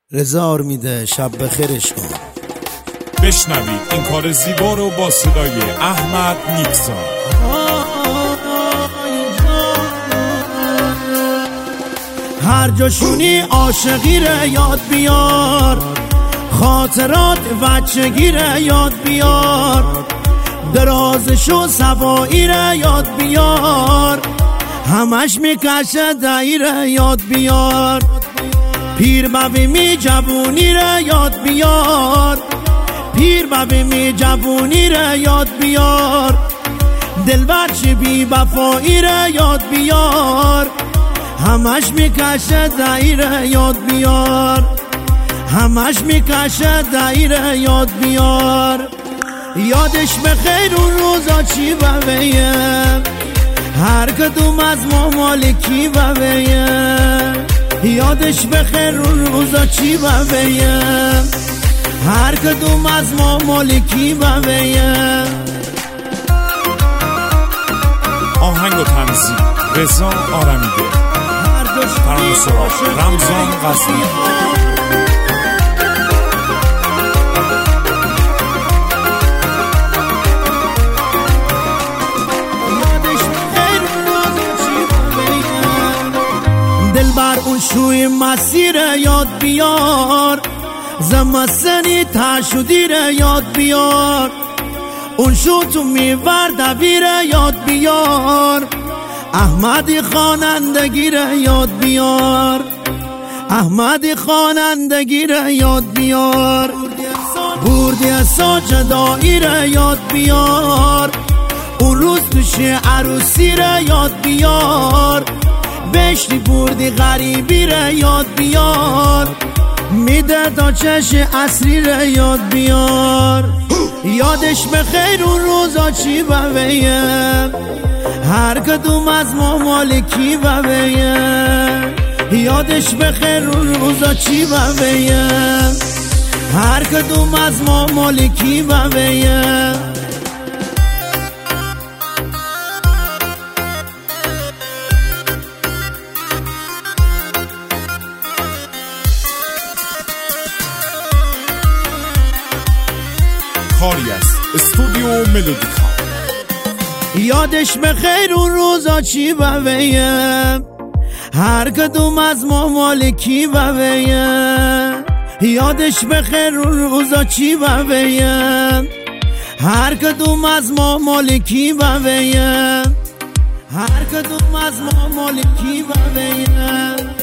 رضا میده شب بخیرش کن. بشنوید این کار زیبا رو با صدای احمد نیکزا. هر جاشونی عاشقی رو یاد بیار، خاطرات بچگی رو یاد بیار، درازش و سوایی رو یاد بیار، همش میکشه دایی رو یاد بیار، پیر ببی جوونی رو یاد بیار، پیر ببی جوونی رو یاد بیار، دلبرش بی وفایی رو یاد بیار، همش میکشه دایی رو یاد بیار، همش میکشه دایی رو یاد بیار. یادش بخیر اون روزا چی بویه، هر کدوم از ما مالکی بویه، یادش بخیر اون روزا چی بویه، هر کدوم از ما مالکی بویه. آهنگ و تنظیم رضا آرمیده، فرانسوا رمضان قاسمی. دلبر اون شوی مسیر یاد بیار، زمستنی تشودی رو یاد بیار، اون شو تو میور دبیر یاد بیار، احمدی خوانندگی رو یاد بیار، احمدی خوانندگی رو یاد بیار، بردی ساجدایی رو یاد بیار، اون روز توش عروسی رو یاد بیار، بشتی بردی غریبی رو یاد بیار، میده تا چش اصلی رو یاد بیار. یادش بخیر اون روزا چی بویه، هر کدوم از ما مالکی بویه، یادش بخیر اون روزا چی بویه، هر کدوم از ما مالکی بویه. کاری است استودیو ملودیکا. یادش بخیر اون روزا چی بویه، هر کدوم از ما مالکی بویه، یادش بخیر اون روزا چی بویه، هر کدوم از ما مالکی بویه، هر کدوم از ما مالکی بویه.